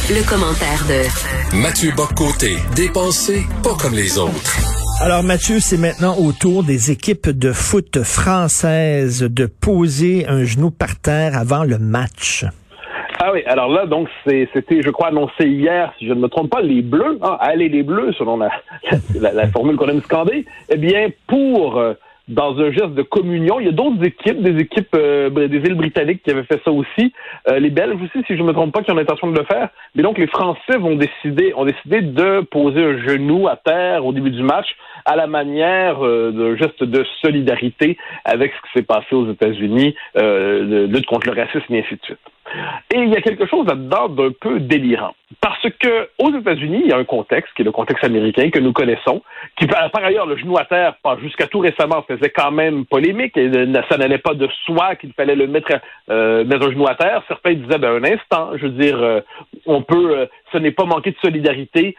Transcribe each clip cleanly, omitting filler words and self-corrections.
Le commentaire de Mathieu Bock-Côté, dépensé pas comme les autres. Alors Mathieu, c'est maintenant au tour des équipes de foot françaises de poser un genou par terre avant le match. Ah oui, alors là, donc, c'était, je crois, annoncé hier, si je ne me trompe pas, les Bleus, allez les Bleus, selon la formule qu'on aime scander, eh bien, dans un geste de communion, il y a d'autres équipes, des îles britanniques qui avaient fait ça aussi, les Belges aussi, si je ne me trompe pas, qui ont l'intention de le faire, mais donc les Français ont décidé de poser un genou à terre au début du match, à la manière d'un geste de solidarité avec ce qui s'est passé aux États-Unis, de lutte contre le racisme et ainsi de suite. Et il y a quelque chose là-dedans d'un peu délirant. Parce que aux États-Unis, il y a un contexte, qui est le contexte américain, que nous connaissons, qui, par ailleurs, le genou à terre, jusqu'à tout récemment, faisait quand même polémique, et ça n'allait pas de soi qu'il fallait le mettre un genou à terre. Certains disaient, un instant, je veux dire, ce n'est pas manquer de solidarité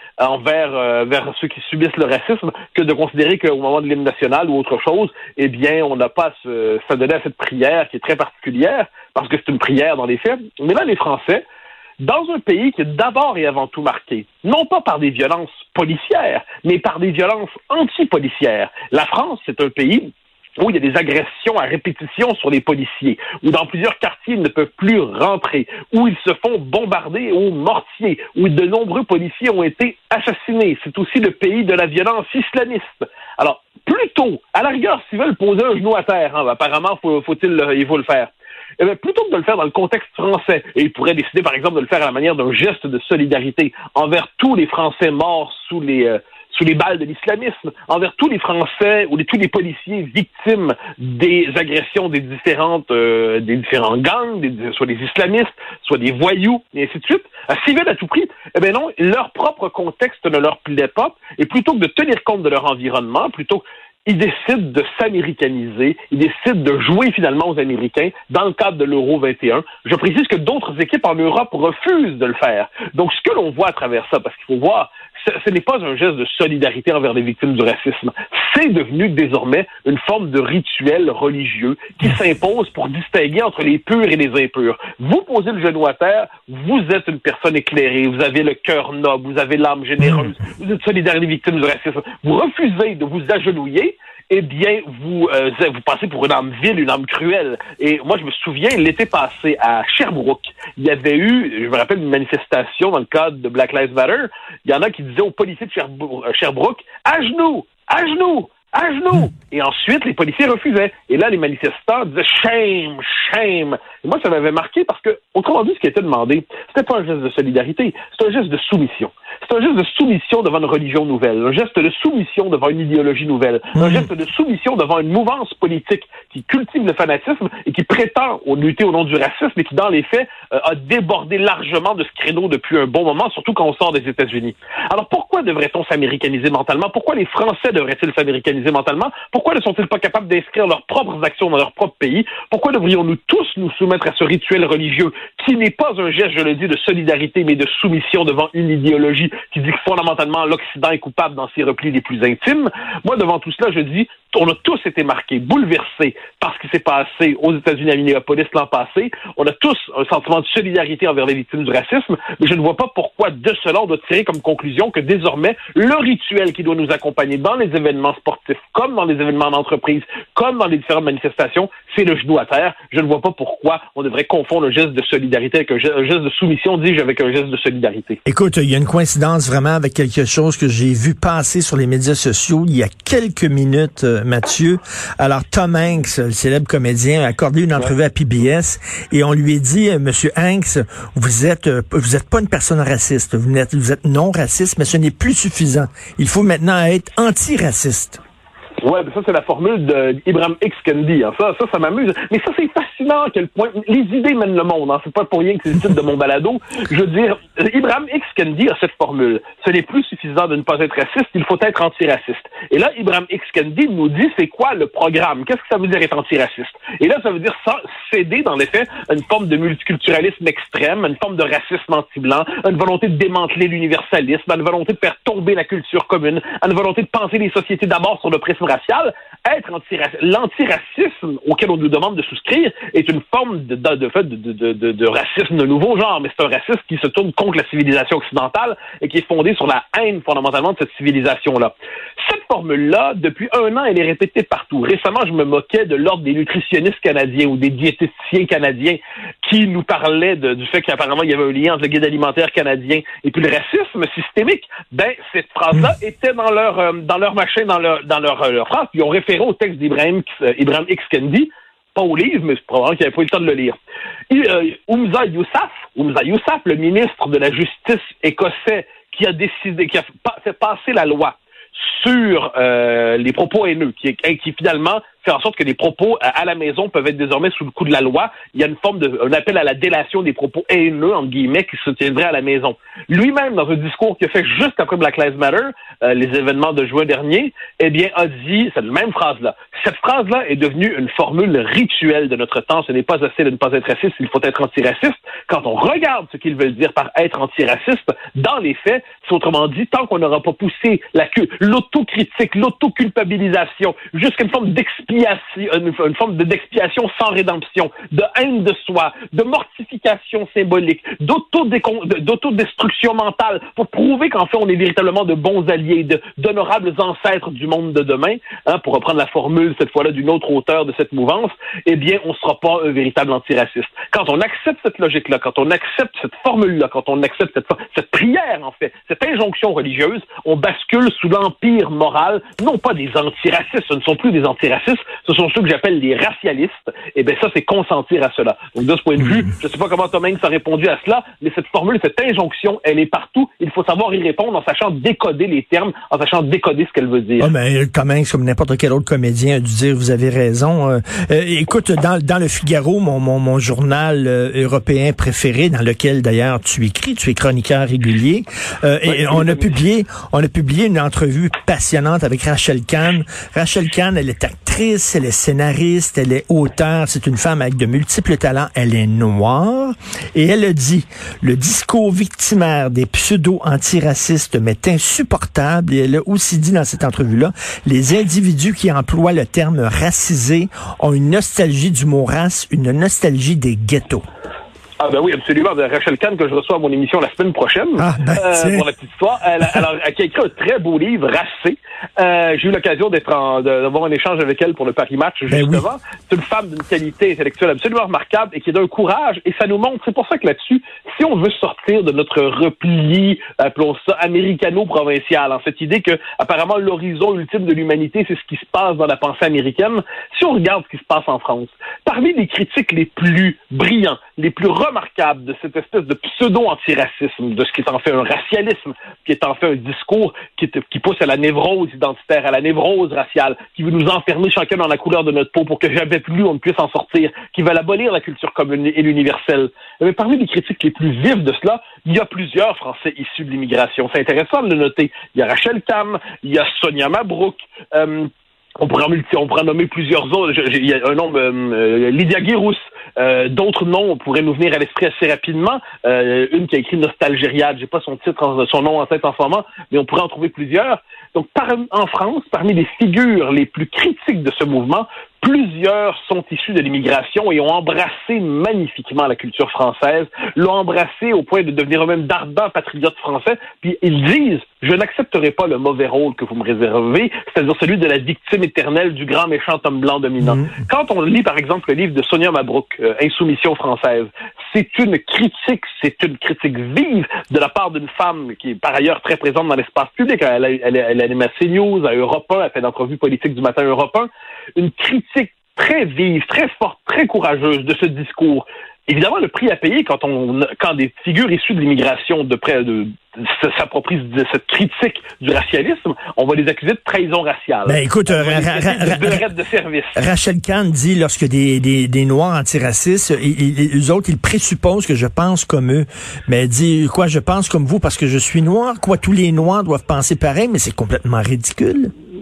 vers ceux qui subissent le racisme que de considérer qu'au moment de l'hymne national ou autre chose, eh bien, on n'a pas s'adonner à cette prière qui est très particulière, parce que c'est une prière dans les faits. Mais là, les Français, dans un pays qui est d'abord et avant tout marqué, non pas par des violences policières, mais par des violences anti-policières. La France, c'est un pays où il y a des agressions à répétition sur les policiers, où dans plusieurs quartiers, ils ne peuvent plus rentrer, où ils se font bombarder au mortier, où de nombreux policiers ont été assassinés. C'est aussi le pays de la violence islamiste. Alors, plutôt, à la rigueur, s'ils veulent poser un genou à terre, apparemment, il faut le faire. Eh bien, plutôt que de le faire dans le contexte français, et ils pourraient décider, par exemple, de le faire à la manière d'un geste de solidarité envers tous les Français morts sous les balles de l'islamisme, envers tous les Français ou tous les policiers victimes des agressions des différents gangs, soit des islamistes, soit des voyous, et ainsi de suite, s'ils veulent à tout prix, eh bien non, leur propre contexte ne leur plaît pas, et plutôt que de tenir compte de leur environnement, ils décident de s'américaniser, ils décident de jouer finalement aux Américains dans le cadre de l'Euro 21. Je précise que d'autres équipes en Europe refusent de le faire. Donc, ce que l'on voit à travers ça, parce qu'il faut voir, ce n'est pas un geste de solidarité envers les victimes du racisme. C'est devenu désormais une forme de rituel religieux qui s'impose pour distinguer entre les purs et les impurs. Vous posez le genou à terre, vous êtes une personne éclairée, vous avez le cœur noble, vous avez l'âme généreuse, vous êtes solidaire des victimes du racisme. Vous refusez de vous agenouiller, eh bien, vous passez pour une âme vile, une âme cruelle. Et moi, je me souviens, l'été passé, à Sherbrooke, il y avait eu, je me rappelle, une manifestation dans le cadre de Black Lives Matter. Il y en a qui disaient aux policiers de Sherbrooke, à genoux, à genoux, à genoux. Et ensuite, les policiers refusaient. Et là, les manifestants disaient shame, shame. Et moi, ça m'avait marqué parce que, autrement dit, ce qui était demandé, c'était pas un geste de solidarité, c'était un geste de soumission. C'est un geste de soumission devant une religion nouvelle, un geste de soumission devant une idéologie nouvelle, un geste de soumission devant une mouvance politique qui cultive le fanatisme et qui prétend lutter au nom du racisme et qui, dans les faits, a débordé largement de ce créneau depuis un bon moment, surtout quand on sort des États-Unis. Alors pourquoi devrait-on s'américaniser mentalement? Pourquoi les Français devraient-ils s'américaniser mentalement? Pourquoi ne sont-ils pas capables d'inscrire leurs propres actions dans leur propre pays? Pourquoi devrions-nous tous nous soumettre à ce rituel religieux qui n'est pas un geste, je le dis, de solidarité, mais de soumission devant une idéologie qui dit que fondamentalement l'Occident est coupable dans ses replis les plus intimes? Moi, devant tout cela, je dis, on a tous été marqués, bouleversés par ce qui s'est passé aux États-Unis à Minneapolis l'an passé. On a tous un sentiment de solidarité envers les victimes du racisme, mais je ne vois pas pourquoi de cela on doit tirer comme conclusion que désormais le rituel qui doit nous accompagner dans les événements sportifs, comme dans les événements d'entreprise, comme dans les différentes manifestations, c'est le genou à terre. Je ne vois pas pourquoi on devrait confondre un geste de solidarité avec un geste de soumission, dis-je, avec un geste de solidarité. Écoute, il y a une coïncidence vraiment avec quelque chose que j'ai vu passer sur les médias sociaux il y a quelques minutes, Mathieu. Alors, Tom Hanks, le célèbre comédien, a accordé une entrevue à PBS et on lui a dit, Monsieur Hanks, vous êtes pas une personne raciste, vous êtes non raciste, mais ce n'est plus suffisant. Il faut maintenant être antiraciste. Ouais, mais ça, c'est la formule d'Ibram X. Kendi. Hein. Ça m'amuse. Mais ça, c'est fascinant à quel point les idées mènent le monde. Hein. C'est pas pour rien que c'est le titre de mon balado. Je veux dire, Ibram X. Kendi a cette formule. Ce n'est plus suffisant de ne pas être raciste, il faut être antiraciste. Et là, Ibram X. Kendi nous dit c'est quoi le programme? Qu'est-ce que ça veut dire être antiraciste? Et là, ça veut dire céder, dans les faits, à une forme de multiculturalisme extrême, une forme de racisme anti-blanc, à une volonté de démanteler l'universalisme, à une volonté de faire tomber la culture commune, à une volonté de penser les sociétés d'abord sur le prisme raciale, l'antiracisme auquel on nous demande de souscrire est une forme de racisme de nouveau genre, mais c'est un racisme qui se tourne contre la civilisation occidentale et qui est fondé sur la haine fondamentalement de cette civilisation-là. Cette formule-là, depuis 1 an, elle est répétée partout. Récemment, je me moquais de l'ordre des nutritionnistes canadiens ou des diététiciens canadiens qui nous parlaient du fait qu'apparemment il y avait un lien entre le guide alimentaire canadien et puis le racisme systémique. Ben, cette phrase-là était dans leur machin, dans leur phrase. Ils ont référé au texte d'Ibrahim X. Kendi, pas au livre, mais c'est probablement qu'il n'avait pas eu le temps de le lire. Humza Yousaf, le ministre de la Justice écossais, qui a fait passer la loi sur les propos haineux, qui finalement fait en sorte que les propos à la maison peuvent être désormais sous le coup de la loi. Il y a un appel à la délation des propos haineux, entre guillemets, qui se tiendrait à la maison. Lui-même, dans un discours qu'il a fait juste après Black Lives Matter, les événements de juin dernier, eh bien, a dit cette même phrase-là. Cette phrase-là est devenue une formule rituelle de notre temps. Ce n'est pas assez de ne pas être raciste, il faut être antiraciste. Quand on regarde ce qu'ils veulent dire par être antiraciste, dans les faits, c'est autrement dit, tant qu'on n'aura pas poussé l'autocritique, l'autoculpabilisation, jusqu'à une forme d'expiation sans rédemption, de haine de soi, de mortification symbolique, d'autodestruction mentale, pour prouver qu'en fait on est véritablement de bons alliés, d'honorables ancêtres du monde de demain, pour reprendre la formule cette fois-là d'une autre auteur de cette mouvance, eh bien on ne sera pas un véritable antiraciste. Quand on accepte cette logique-là, quand on accepte cette formule-là, quand on accepte cette prière en fait, cette injonction religieuse, on bascule sous l'empire moral, non pas des antiracistes, ce ne sont plus des antiracistes, ce sont ceux que j'appelle les racialistes. Et bien ça, c'est consentir à cela. Donc de ce point de vue, je ne sais pas comment Tom Hanks a répondu à cela, mais cette formule, cette injonction, elle est partout. Il faut savoir y répondre en sachant décoder les termes, en sachant décoder ce qu'elle veut dire. Ah, mais Tom Hanks, comme n'importe quel autre comédien, a dû dire, vous avez raison. Écoute, dans le Figaro, mon journal européen préféré, dans lequel d'ailleurs tu es chroniqueur régulier, et on a publié une entrevue passionnante avec Rachel Kahn. Rachel Kahn, elle est actrice, elle est scénariste, elle est auteure, c'est une femme avec de multiples talents, elle est noire, et elle a dit, le discours victimaire des pseudo-antiracistes m'est insupportable, et elle a aussi dit dans cette entrevue-là, les individus qui emploient le terme racisé ont une nostalgie du mot race, une nostalgie des ghettos. Ah ben oui, absolument. Rachel Kahn, que je reçois à mon émission la semaine prochaine, pour la petite histoire, elle a écrit un très beau livre, Racé. J'ai eu l'occasion d'avoir un échange avec elle pour le Paris Match, justement. Oui. C'est une femme d'une qualité intellectuelle absolument remarquable et qui est d'un courage, et ça nous montre, c'est pour ça que là-dessus, si on veut sortir de notre repli, appelons ça américano-provincial, en cette idée que, apparemment, l'horizon ultime de l'humanité, c'est ce qui se passe dans la pensée américaine, si on regarde ce qui se passe en France, parmi les critiques les plus brillants, les plus remarquable de cette espèce de pseudo-antiracisme, de ce qui est en fait un racialisme, qui est en fait un discours qui pousse à la névrose identitaire, à la névrose raciale, qui veut nous enfermer chacun dans la couleur de notre peau pour que jamais plus on ne puisse en sortir, qui veulent abolir la culture commune et l'universel. Mais parmi les critiques les plus vives de cela, il y a plusieurs Français issus de l'immigration. C'est intéressant de le noter. Il y a Rachel Kahn, il y a Sonia Mabrouk, on pourrait en nommer plusieurs autres. Il y a un nom, Lydia Guérousse. D'autres noms pourraient nous venir à l'esprit assez rapidement. Une qui a écrit Nostalgériade, j'ai pas son nom en tête en ce moment, mais on pourrait en trouver plusieurs. Donc, en France, parmi les figures les plus critiques de ce mouvement, plusieurs sont issus de l'immigration et ont embrassé magnifiquement la culture française, l'ont embrassé au point de devenir eux-mêmes d'ardents patriotes français, puis ils disent « Je n'accepterai pas le mauvais rôle que vous me réservez, c'est-à-dire celui de la victime éternelle du grand méchant homme blanc dominant. » Quand on lit, par exemple, le livre de Sonia Mabrouk, Insoumission française, c'est une critique vive de la part d'une femme qui est par ailleurs très présente dans l'espace public. Elle anime à CNews, à Europe 1, elle fait d'entrevues politiques du matin à Europe 1. Une critique très vive, très forte, très courageuse de ce discours. Évidemment, le prix à payer quand des figures issues de l'immigration s'approprient de cette critique du racialisme, on va les accuser de trahison raciale. Ben écoute, de service. Rachel Kahn dit lorsque des Noirs antiracistes, eux autres, ils présupposent que je pense comme eux. Mais elle dit quoi, je pense comme vous parce que je suis noir, quoi, tous les Noirs doivent penser pareil, mais c'est complètement ridicule.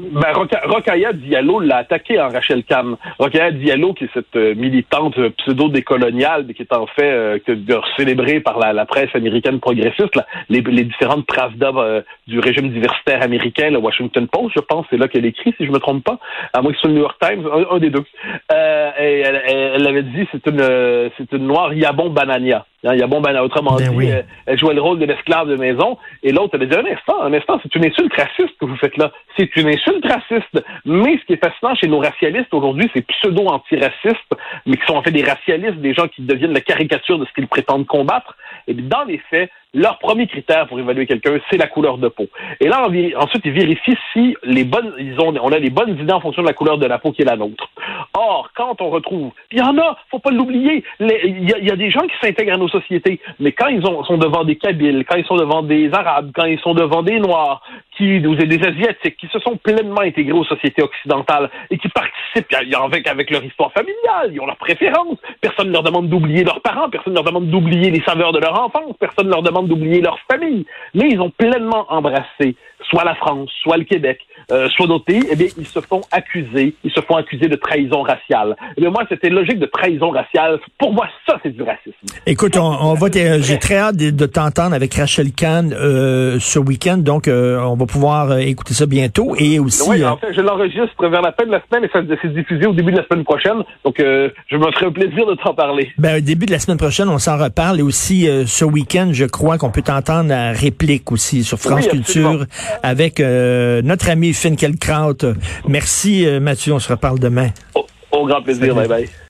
Ben, Rokhaya Diallo l'a attaqué en Rachel Kahn. Rokhaya Diallo, qui est cette militante pseudo-décoloniale, mais qui est en fait célébrée par la presse américaine progressiste, les différentes pravdas du régime diversitaire américain, le Washington Post, je pense, c'est là qu'elle écrit, si je me trompe pas, à moins que ce soit le New York Times, un des deux. Et elle avait dit, c'est une noire Yabon Banania. Yabon Banania, autrement dit, oui. Elle jouait le rôle de l'esclave de maison, et l'autre, elle a dit, un instant, c'est une insulte raciste que vous faites là. C'est une insulte raciste. Mais ce qui est fascinant chez nos racialistes aujourd'hui, c'est pseudo-antiracistes, mais qui sont en fait des racialistes, des gens qui deviennent la caricature de ce qu'ils prétendent combattre. Et bien, dans les faits, leur premier critère pour évaluer quelqu'un, c'est la couleur de peau. Et là, ensuite, ils vérifient si on a les bonnes idées en fonction de la couleur de la peau qui est la nôtre. Or, quand on retrouve, il y en a, faut pas l'oublier, il y a des gens qui s'intègrent à nos sociétés, mais quand ils sont devant des Kabyles, quand ils sont devant des Arabes, quand ils sont devant des Noirs, ou des Asiatiques, qui se sont pleinement intégrés aux sociétés occidentales et qui participent avec leur histoire familiale, ils ont leurs préférences, personne ne leur demande d'oublier leurs parents, personne ne leur demande d'oublier les saveurs de leur enfance, personne ne leur demande d'oublier leur famille, mais ils ont pleinement embrassé soit la France, soit le Québec, soit d'autres pays, eh bien, ils se font accuser de trahison raciale. Et bien, moi, c'était logique de trahison raciale. Pour moi, ça, c'est du racisme. Écoute, j'ai très hâte de t'entendre avec Rachel Kahn ce week-end, donc on va pouvoir écouter ça bientôt. Et aussi, oui, en fait, je l'enregistre vers la fin de la semaine et ça s'est diffusé au début de la semaine prochaine, donc je me ferai un plaisir de t'en parler. Ben, au début de la semaine prochaine, on s'en reparle, et aussi ce week-end, je crois qu'on peut t'entendre à Réplique aussi sur France Culture avec notre ami Finkielkraut. Merci Mathieu, on se reparle demain. Au grand plaisir, bye bye.